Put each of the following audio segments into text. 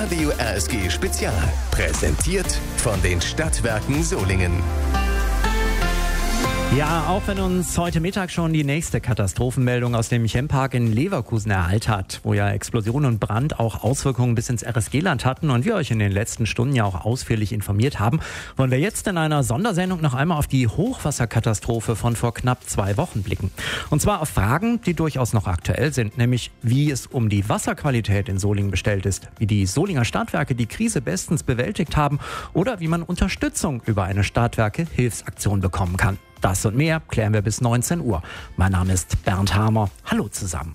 Radio RSG Spezial. Präsentiert von den Stadtwerken Solingen. Ja, auch wenn uns heute Mittag schon die nächste Katastrophenmeldung aus dem Chempark in Leverkusen ereilt hat, wo ja Explosion und Brand auch Auswirkungen bis ins RSG-Land hatten und wir euch in den letzten Stunden ja auch ausführlich informiert haben, wollen wir jetzt in einer Sondersendung noch einmal auf die Hochwasserkatastrophe von vor knapp 2 Wochen blicken. Und zwar auf Fragen, die durchaus noch aktuell sind, nämlich wie es um die Wasserqualität in Solingen bestellt ist, wie die Solinger Stadtwerke die Krise bestens bewältigt haben oder wie man Unterstützung über eine Stadtwerke-Hilfsaktion bekommen kann. Das und mehr klären wir bis 19 Uhr. Mein Name ist Bernd Hamer. Hallo zusammen.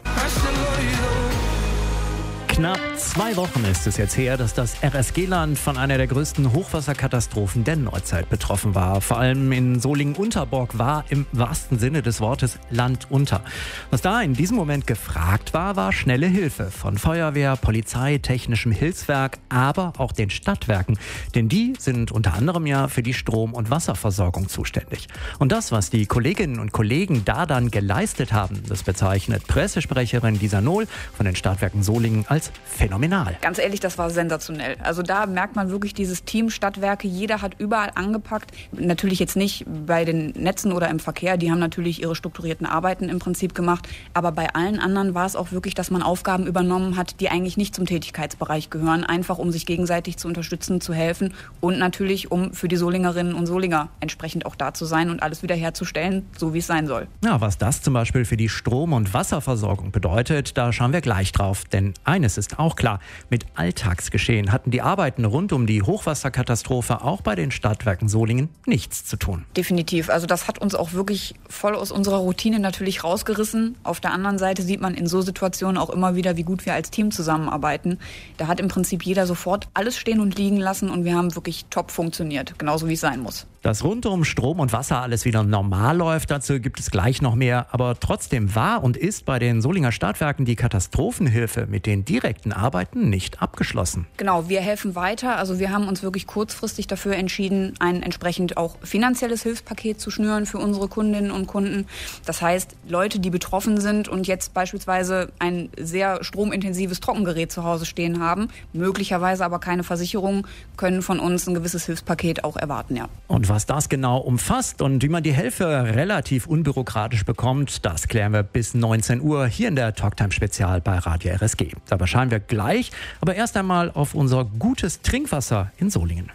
Knapp 2 Wochen ist es jetzt her, dass das RSG-Land von einer der größten Hochwasserkatastrophen der Neuzeit betroffen war. Vor allem in Solingen-Unterborg war im wahrsten Sinne des Wortes Land unter. Was da in diesem Moment gefragt war, war schnelle Hilfe von Feuerwehr, Polizei, technischem Hilfswerk, aber auch den Stadtwerken. Denn die sind unter anderem ja für die Strom- und Wasserversorgung zuständig. Und das, was die Kolleginnen und Kollegen da dann geleistet haben, das bezeichnet Pressesprecherin Lisa Nohl von den Stadtwerken Solingen als phänomenal. Ganz ehrlich, das war sensationell. Also da merkt man wirklich dieses Team Stadtwerke. Jeder hat überall angepackt. Natürlich jetzt nicht bei den Netzen oder im Verkehr. Die haben natürlich ihre strukturierten Arbeiten im Prinzip gemacht. Aber bei allen anderen war es auch wirklich, dass man Aufgaben übernommen hat, die eigentlich nicht zum Tätigkeitsbereich gehören. Einfach um sich gegenseitig zu unterstützen, zu helfen und natürlich um für die Solingerinnen und Solinger entsprechend auch da zu sein und alles wiederherzustellen, so wie es sein soll. Ja, was das zum Beispiel für die Strom- und Wasserversorgung bedeutet, da schauen wir gleich drauf. Denn eines ist auch klar, mit Alltagsgeschehen hatten die Arbeiten rund um die Hochwasserkatastrophe auch bei den Stadtwerken Solingen nichts zu tun. Definitiv. Also das hat uns auch wirklich voll aus unserer Routine natürlich rausgerissen. Auf der anderen Seite sieht man in so Situationen auch immer wieder, wie gut wir als Team zusammenarbeiten. Da hat im Prinzip jeder sofort alles stehen und liegen lassen und wir haben wirklich top funktioniert, genauso wie es sein muss. Dass rund um Strom und Wasser alles wieder normal läuft, dazu gibt es gleich noch mehr. Aber trotzdem war und ist bei den Solinger Stadtwerken die Katastrophenhilfe mit den direkten Arbeiten nicht abgeschlossen. Genau, wir helfen weiter. Also wir haben uns wirklich kurzfristig dafür entschieden, ein entsprechend auch finanzielles Hilfspaket zu schnüren für unsere Kundinnen und Kunden. Das heißt, Leute, die betroffen sind und jetzt beispielsweise ein sehr stromintensives Trockengerät zu Hause stehen haben, möglicherweise aber keine Versicherung, können von uns ein gewisses Hilfspaket auch erwarten, ja. Und was das genau umfasst und wie man die Hilfe relativ unbürokratisch bekommt, das klären wir bis 19 Uhr hier in der Talktime Spezial bei Radio RSG. Dabei schauen wir gleich, aber erst einmal auf unser gutes Trinkwasser in Solingen.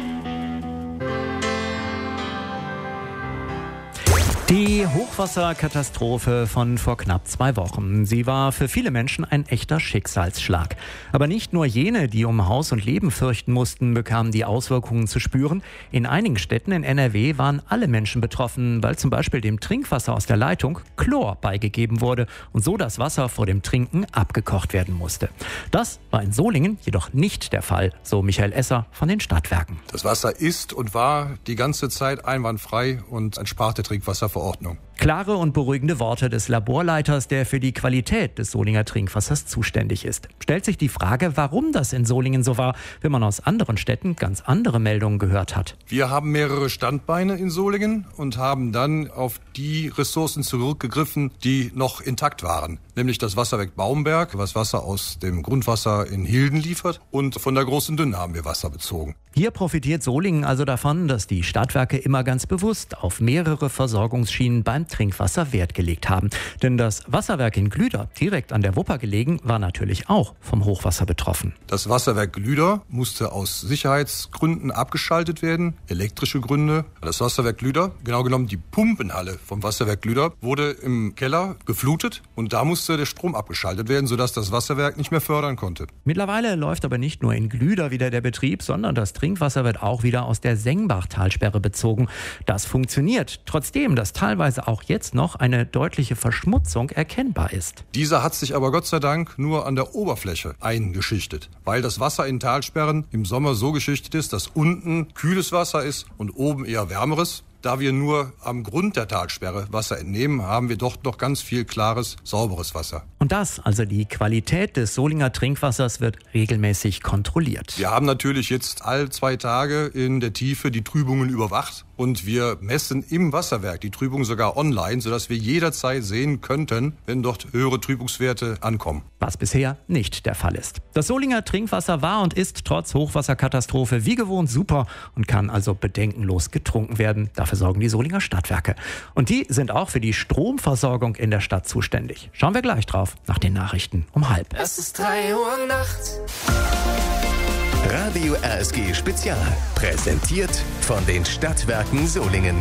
Die Hochwasserkatastrophe von vor knapp 2 Wochen. Sie war für viele Menschen ein echter Schicksalsschlag. Aber nicht nur jene, die um Haus und Leben fürchten mussten, bekamen die Auswirkungen zu spüren. In einigen Städten in NRW waren alle Menschen betroffen, weil zum Beispiel dem Trinkwasser aus der Leitung Chlor beigegeben wurde und so das Wasser vor dem Trinken abgekocht werden musste. Das war in Solingen jedoch nicht der Fall, so Michael Esser von den Stadtwerken. Das Wasser ist und war die ganze Zeit einwandfrei und entsprach der Trinkwasserverordnung. Klare und beruhigende Worte des Laborleiters, der für die Qualität des Solinger Trinkwassers zuständig ist. Stellt sich die Frage, warum das in Solingen so war, wenn man aus anderen Städten ganz andere Meldungen gehört hat. Wir haben mehrere Standbeine in Solingen und haben dann auf die Ressourcen zurückgegriffen, die noch intakt waren. Nämlich das Wasserwerk Baumberg, was Wasser aus dem Grundwasser in Hilden liefert. Und von der Großen Dünne haben wir Wasser bezogen. Hier profitiert Solingen also davon, dass die Stadtwerke immer ganz bewusst auf mehrere Versorgungsschienen beim Trinkwasser Wert gelegt haben. Denn das Wasserwerk in Glüder, direkt an der Wupper gelegen, war natürlich auch vom Hochwasser betroffen. Das Wasserwerk Glüder musste aus Sicherheitsgründen abgeschaltet werden, elektrische Gründe. Das Wasserwerk Glüder, genau genommen die Pumpenhalle vom Wasserwerk Glüder, wurde im Keller geflutet und da musste der Strom abgeschaltet werden, sodass das Wasserwerk nicht mehr fördern konnte. Mittlerweile läuft aber nicht nur in Glüder wieder der Betrieb, sondern das Trinkwasser wird auch wieder aus der Sengbach-Talsperre bezogen. Das funktioniert, trotzdem, dass teilweise auch jetzt noch eine deutliche Verschmutzung erkennbar ist. Dieser hat sich aber Gott sei Dank nur an der Oberfläche eingeschichtet, weil das Wasser in Talsperren im Sommer so geschichtet ist, dass unten kühles Wasser ist und oben eher wärmeres. Da wir nur am Grund der Talsperre Wasser entnehmen, haben wir dort noch ganz viel klares, sauberes Wasser. Und das, also die Qualität des Solinger Trinkwassers, wird regelmäßig kontrolliert. Wir haben natürlich jetzt alle 2 Tage in der Tiefe die Trübungen überwacht und wir messen im Wasserwerk die Trübung sogar online, sodass wir jederzeit sehen könnten, wenn dort höhere Trübungswerte ankommen. Was bisher nicht der Fall ist. Das Solinger Trinkwasser war und ist trotz Hochwasserkatastrophe wie gewohnt super und kann also bedenkenlos getrunken werden. Dafür sorgen die Solinger Stadtwerke. Und die sind auch für die Stromversorgung in der Stadt zuständig. Schauen wir gleich drauf, nach den Nachrichten um 12:30. Es ist 3 Uhr nachts. Radio RSG Spezial. Präsentiert von den Stadtwerken Solingen.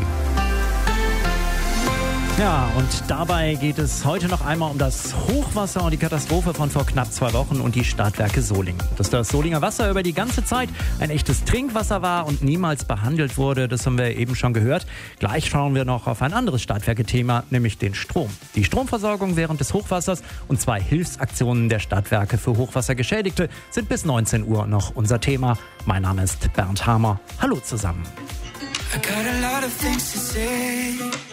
Ja, und dabei geht es heute noch einmal um das Hochwasser und die Katastrophe von vor knapp 2 Wochen und die Stadtwerke Solingen. Dass das Solinger Wasser über die ganze Zeit ein echtes Trinkwasser war und niemals behandelt wurde, das haben wir eben schon gehört. Gleich schauen wir noch auf ein anderes Stadtwerke-Thema, nämlich den Strom. Die Stromversorgung während des Hochwassers und 2 Hilfsaktionen der Stadtwerke für Hochwassergeschädigte sind bis 19 Uhr noch unser Thema. Mein Name ist Bernd Hamer. Hallo zusammen. I got a lot of things to say.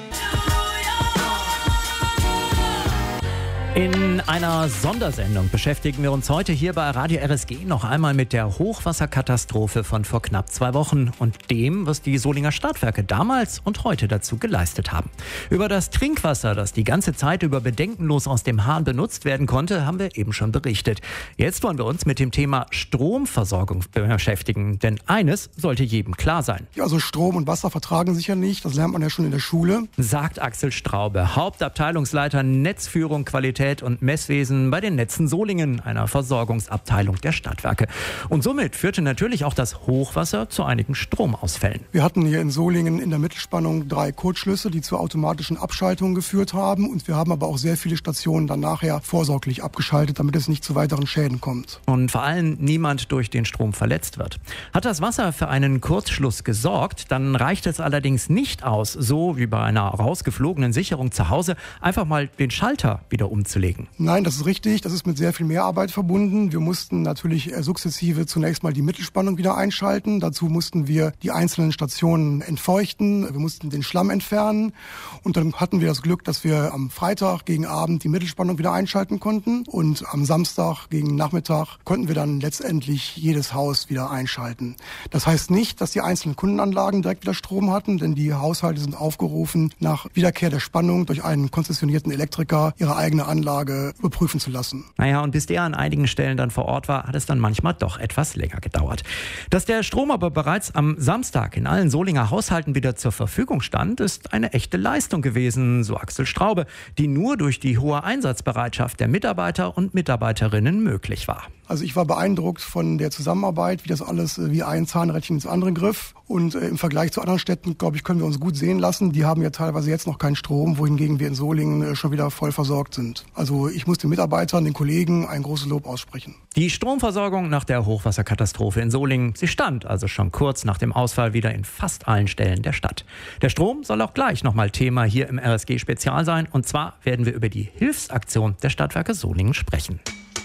In einer Sondersendung beschäftigen wir uns heute hier bei Radio RSG noch einmal mit der Hochwasserkatastrophe von vor knapp 2 Wochen und dem, was die Solinger Stadtwerke damals und heute dazu geleistet haben. Über das Trinkwasser, das die ganze Zeit über bedenkenlos aus dem Hahn benutzt werden konnte, haben wir eben schon berichtet. Jetzt wollen wir uns mit dem Thema Stromversorgung beschäftigen, denn eines sollte jedem klar sein. Ja, also Strom und Wasser vertragen sich ja nicht, das lernt man ja schon in der Schule. Sagt Axel Straube, Hauptabteilungsleiter Netzführung, Qualität und Messwesen bei den Netzen Solingen, einer Versorgungsabteilung der Stadtwerke. Und somit führte natürlich auch das Hochwasser zu einigen Stromausfällen. Wir hatten hier in Solingen in der Mittelspannung 3 Kurzschlüsse, die zur automatischen Abschaltung geführt haben. Und wir haben aber auch sehr viele Stationen dann nachher vorsorglich abgeschaltet, damit es nicht zu weiteren Schäden kommt. Und vor allem niemand durch den Strom verletzt wird. Hat das Wasser für einen Kurzschluss gesorgt, dann reicht es allerdings nicht aus, so wie bei einer rausgeflogenen Sicherung zu Hause, einfach mal den Schalter wieder umzulegen. Nein, das ist richtig. Das ist mit sehr viel Mehrarbeit verbunden. Wir mussten natürlich sukzessive zunächst mal die Mittelspannung wieder einschalten. Dazu mussten wir die einzelnen Stationen entfeuchten. Wir mussten den Schlamm entfernen. Und dann hatten wir das Glück, dass wir am Freitag gegen Abend die Mittelspannung wieder einschalten konnten. Und am Samstag gegen Nachmittag konnten wir dann letztendlich jedes Haus wieder einschalten. Das heißt nicht, dass die einzelnen Kundenanlagen direkt wieder Strom hatten, denn die Haushalte sind aufgerufen, nach Wiederkehr der Spannung durch einen konzessionierten Elektriker ihre eigene Anlage überprüfen zu lassen. Naja, und bis der an einigen Stellen dann vor Ort war, hat es dann manchmal doch etwas länger gedauert. Dass der Strom aber bereits am Samstag in allen Solinger Haushalten wieder zur Verfügung stand, ist eine echte Leistung gewesen, so Axel Straube, die nur durch die hohe Einsatzbereitschaft der Mitarbeiter und Mitarbeiterinnen möglich war. Also ich war beeindruckt von der Zusammenarbeit, wie das alles wie ein Zahnrädchen ins andere griff. Und im Vergleich zu anderen Städten, glaube ich, können wir uns gut sehen lassen. Die haben ja teilweise jetzt noch keinen Strom, wohingegen wir in Solingen schon wieder voll versorgt sind. Also ich muss den Mitarbeitern, den Kollegen ein großes Lob aussprechen. Die Stromversorgung nach der Hochwasserkatastrophe in Solingen, sie stand also schon kurz nach dem Ausfall wieder in fast allen Stellen der Stadt. Der Strom soll auch gleich nochmal Thema hier im RSG-Spezial sein. Und zwar werden wir über die Hilfsaktion der Stadtwerke Solingen sprechen.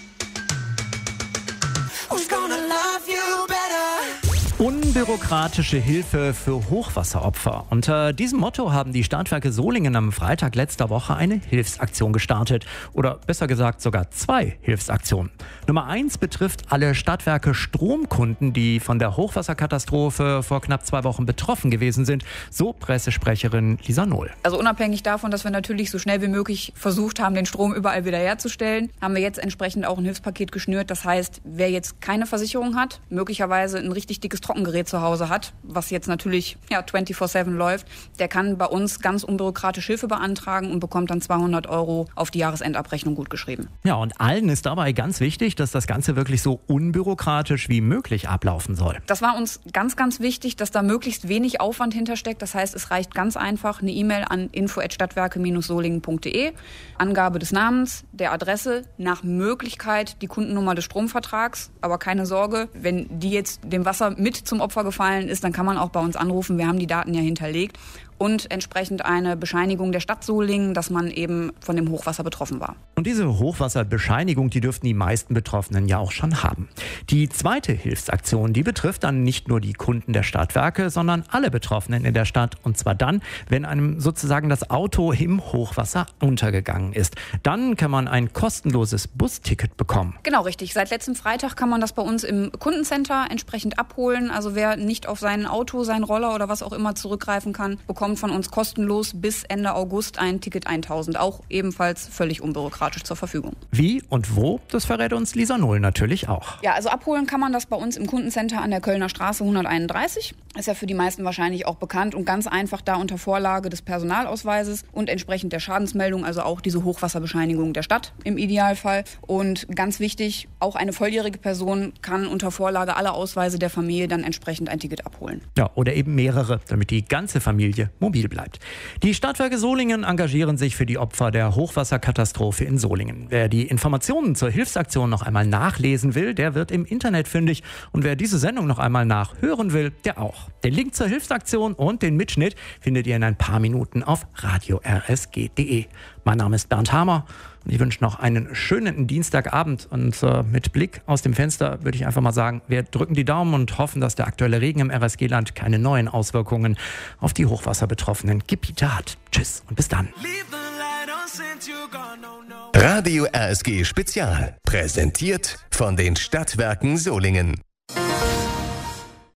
Unbürokratische Hilfe für Hochwasseropfer. Unter diesem Motto haben die Stadtwerke Solingen am Freitag letzter Woche eine Hilfsaktion gestartet. Oder besser gesagt sogar 2 Hilfsaktionen. Nummer 1 betrifft alle Stadtwerke Stromkunden, die von der Hochwasserkatastrophe vor knapp 2 Wochen betroffen gewesen sind. So Pressesprecherin Lisa Nohl. Also unabhängig davon, dass wir natürlich so schnell wie möglich versucht haben, den Strom überall wieder herzustellen, haben wir jetzt entsprechend auch ein Hilfspaket geschnürt. Das heißt, wer jetzt keineVersicherung hat, möglicherweise ein richtig dickes Trockengerät zu Hause hat, was jetzt natürlich 24/7 läuft, der kann bei uns ganz unbürokratisch Hilfe beantragen und bekommt dann 200 € auf die Jahresendabrechnung gutgeschrieben. Ja, und allen ist dabei ganz wichtig, dass das Ganze wirklich so unbürokratisch wie möglich ablaufen soll. Das war uns ganz, ganz wichtig, dass da möglichst wenig Aufwand hintersteckt. Das heißt, es reicht ganz einfach eine E-Mail an info@stadtwerke-solingen.de, Angabe des Namens, der Adresse, nach Möglichkeit die Kundennummer des Stromvertrags. Aber keine Sorge, wenn die jetzt dem Wasser mit zum Opfer gefallen ist, dann kann man auch bei uns anrufen. Wir haben die Daten ja hinterlegt. und entsprechend eine Bescheinigung der Stadt Solingen, dass man eben von dem Hochwasser betroffen war. Und diese Hochwasserbescheinigung, die dürften die meisten Betroffenen ja auch schon haben. Die zweite Hilfsaktion, die betrifft dann nicht nur die Kunden der Stadtwerke, sondern alle Betroffenen in der Stadt. Und zwar dann, wenn einem sozusagen das Auto im Hochwasser untergegangen ist. Dann kann man ein kostenloses Busticket bekommen. Genau, richtig. Seit letztem Freitag kann man das bei uns im Kundencenter entsprechend abholen. Also wer nicht auf sein Auto, seinen Roller oder was auch immer zurückgreifen kann, bekommt von uns kostenlos bis Ende August ein Ticket 1000. Auch ebenfalls völlig unbürokratisch zur Verfügung. Wie und wo, das verrät uns Lisa Nohl natürlich auch. Ja, also abholen kann man das bei uns im Kundencenter an der Kölner Straße 131. Ist ja für die meisten wahrscheinlich auch bekannt und ganz einfach da unter Vorlage des Personalausweises und entsprechend der Schadensmeldung, also auch diese Hochwasserbescheinigung der Stadt im Idealfall. Und ganz wichtig, auch eine volljährige Person kann unter Vorlage aller Ausweise der Familie dann entsprechend ein Ticket abholen. Ja, oder eben mehrere, damit die ganze Familie mobil bleibt. Die Stadtwerke Solingen engagieren sich für die Opfer der Hochwasserkatastrophe in Solingen. Wer die Informationen zur Hilfsaktion noch einmal nachlesen will, der wird im Internet fündig. Und wer diese Sendung noch einmal nachhören will, der auch. Den Link zur Hilfsaktion und den Mitschnitt findet ihr in ein paar Minuten auf radio-rsg.de. Mein Name ist Bernd Hamer und ich wünsche noch einen schönen Dienstagabend. Und mit Blick aus dem Fenster würde ich einfach mal sagen, wir drücken die Daumen und hoffen, dass der aktuelle Regen im RSG-Land keine neuen Auswirkungen auf die hochwasserbetroffenen Gebiete hat. Tschüss und bis dann. Radio RSG Spezial, präsentiert von den Stadtwerken Solingen.